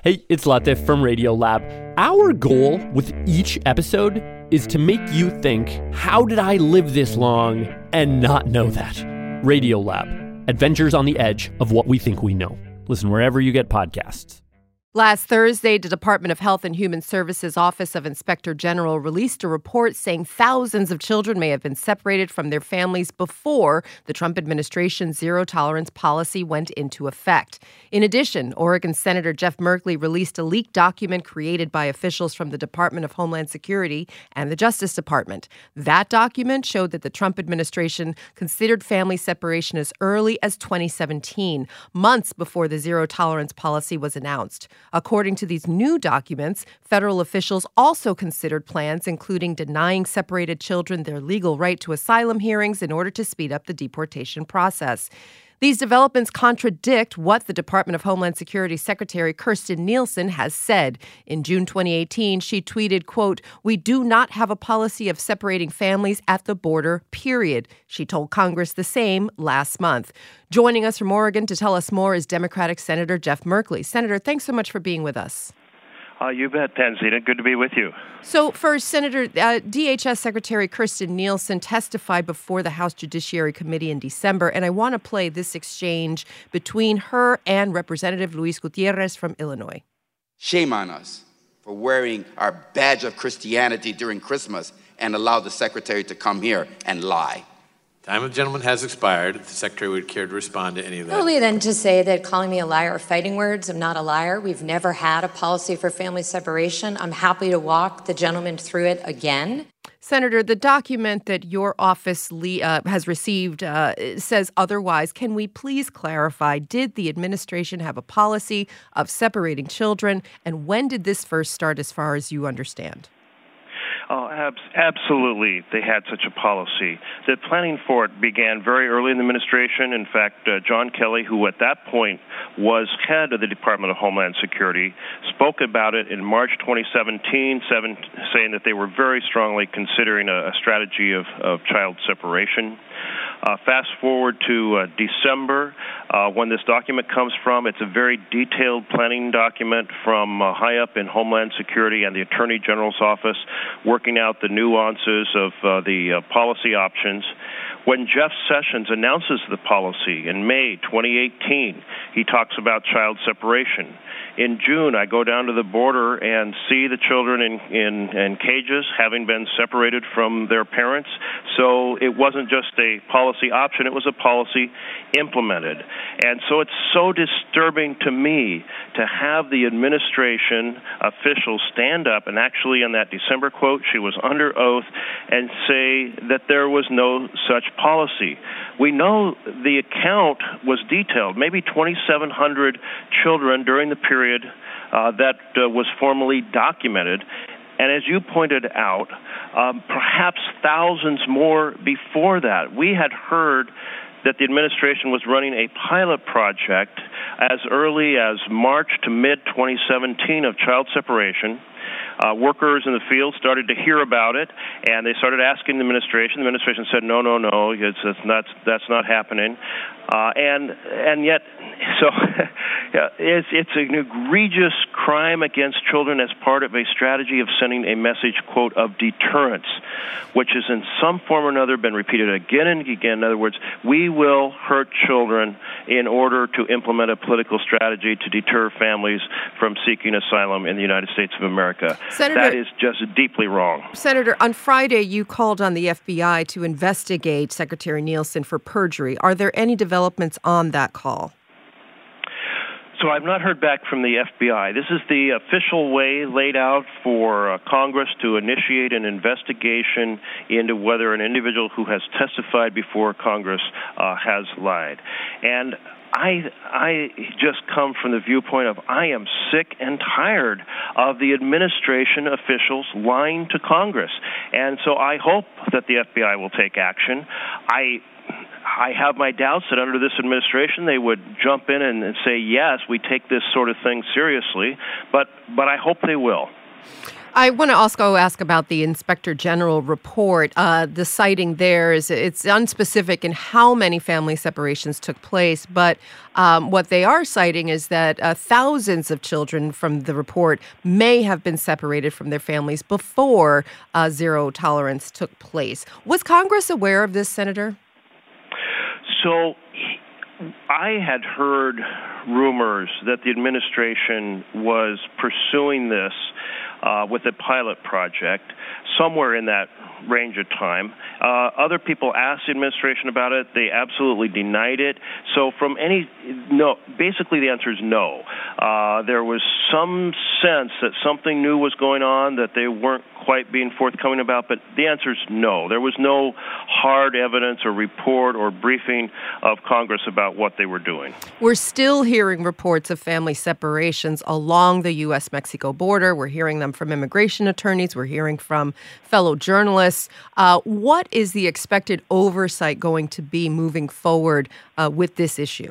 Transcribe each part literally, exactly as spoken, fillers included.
Hey, it's Latif from Radiolab. Our goal with each episode is to make you think, how did I live this long and not know that? Radiolab, adventures on the edge of what we think we know. Listen wherever you get podcasts. Last Thursday, the Department of Health and Human Services Office of Inspector General released a report saying thousands of children may have been separated from their families before the Trump administration's zero-tolerance policy went into effect. In addition, Oregon Senator Jeff Merkley released a leaked document created by officials from the Department of Homeland Security and the Justice Department. That document showed that the Trump administration considered family separation as early as twenty seventeen, months before the zero-tolerance policy was announced. According to these new documents, federal officials also considered plans including denying separated children their legal right to asylum hearings in order to speed up the deportation process. These developments contradict what the Department of Homeland Security Secretary Kirstjen Nielsen has said. In June twenty eighteen, she tweeted, quote, "We do not have a policy of separating families at the border, period." She told Congress the same last month. Joining us from Oregon to tell us more is Democratic Senator Jeff Merkley. Senator, thanks so much for being with us. Uh, you bet, Tanzina. Good to be with you. So first, Senator, uh, D H S Secretary Kirstjen Nielsen testified before the House Judiciary Committee in December, and I want to play this exchange between her and Representative Luis Gutierrez from Illinois. Shame on us for wearing our badge of Christianity during Christmas and allow the Secretary to come here and lie. Time of the gentleman has expired. If the Secretary would care to respond to any of that. Only then to say that calling me a liar are fighting words. I'm not a liar. We've never had a policy for family separation. I'm happy to walk the gentleman through it again. Senator, the document that your office le- uh, has received uh, says otherwise. Can we please clarify, did the administration have a policy of separating children, and when did this first start as far as you understand? Oh, ab- absolutely, they had such a policy. The planning for it began very early in the administration. In fact, uh, John Kelly, who at that point was head of the Department of Homeland Security, spoke about it in March twenty seventeen, seven, saying that they were very strongly considering a, a strategy of, of child separation. Uh, fast forward to uh, December, uh, when this document comes from. It's a very detailed planning document from uh, high up in Homeland Security and the Attorney General's office, working out the nuances of uh, the uh, policy options. When Jeff Sessions announces the policy in May twenty eighteen, he talks about child separation. In June, I go down to the border and see the children in, in, in cages, having been separated from their parents. So it wasn't just a policy option, it was a policy implemented. And so it's so disturbing to me to have the administration officials stand up and actually in that December quote, she was under oath, and say that there was no such policy. We know the account was detailed, maybe twenty-seven hundred children during the period uh, that uh, was formally documented. And as you pointed out, um, perhaps thousands more before that. We had heard that the administration was running a pilot project as early as March to mid twenty seventeen of child separation. Uh, workers in the field started to hear about it, and they started asking the administration. The administration said, "No, no, no, it's, it's not, that's not happening." Uh, and and yet, so yeah, it's it's an egregious crime against children as part of a strategy of sending a message, quote, of deterrence, which has in some form or another been repeated again and again. In other words, we will hurt children in order to implement a political strategy to deter families from seeking asylum in the United States of America. Senator, that is just deeply wrong. Senator, on Friday, you called on the F B I to investigate Secretary Nielsen for perjury. Are there any developments on that call? So I've not heard back from the F B I. This is the official way laid out for uh, Congress to initiate an investigation into whether an individual who has testified before Congress uh, has lied. And I I just come from the viewpoint of I am sick and tired of the administration officials lying to Congress. And so I hope that the F B I will take action. I I have my doubts that under this administration they would jump in and, and say, yes, we take this sort of thing seriously, but but I hope they will. I want to also ask about the Inspector General report. Uh, the citing there is it's unspecific in how many family separations took place, but um, what they are citing is that uh, thousands of children from the report may have been separated from their families before uh, zero tolerance took place. Was Congress aware of this, Senator? So I had heard rumors that the administration was pursuing this uh, with a pilot project somewhere in that range of time. Uh, other people asked the administration about it. They absolutely denied it. So from any, no, basically the answer is no. Uh, there was some sense that something new was going on that they weren't quite being forthcoming about, but the answer is no. There was no hard evidence or report or briefing of Congress about what they were doing. We're still hearing reports of family separations along the U S Mexico border. We're hearing them from immigration attorneys. We're hearing from fellow journalists. Uh, what is the expected oversight going to be moving forward uh, with this issue?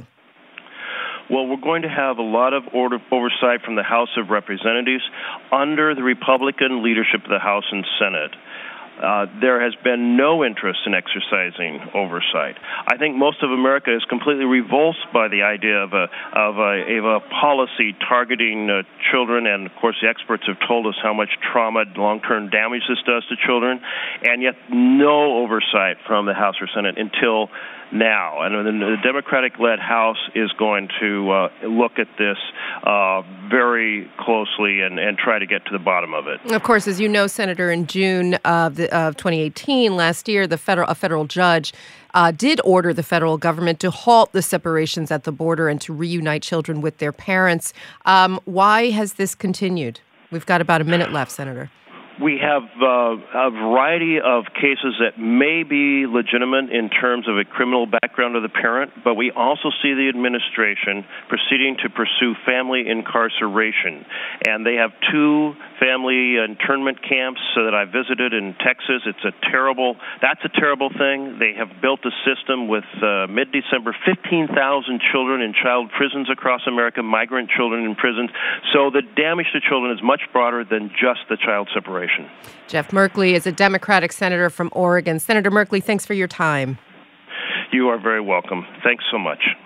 Well, we're going to have a lot of order, oversight from the House of Representatives under the Republican leadership of the House and Senate. Uh, there has been no interest in exercising oversight. I think most of America is completely revulsed by the idea of a of a, of a policy targeting uh, children, and of course the experts have told us how much trauma, long-term damage this does to children, and yet no oversight from the House or Senate until now. And the Democratic-led House is going to uh, look at this uh, very closely and, and try to get to the bottom of it. Of course, as you know, Senator, in June of, the, of twenty eighteen, last year, the federal a federal judge uh, did order the federal government to halt the separations at the border and to reunite children with their parents. Um, why has this continued? We've got about a minute left, Senator. We have uh, a variety of cases that may be legitimate in terms of a criminal background of the parent, but we also see the administration proceeding to pursue family incarceration. And they have two family internment camps that I visited in Texas. It's a terrible, that's a terrible thing. They have built a system with uh, mid-December, fifteen thousand children in child prisons across America, migrant children in prisons. So the damage to children is much broader than just the child separation. Jeff Merkley is a Democratic senator from Oregon. Senator Merkley, thanks for your time. You are very welcome. Thanks so much.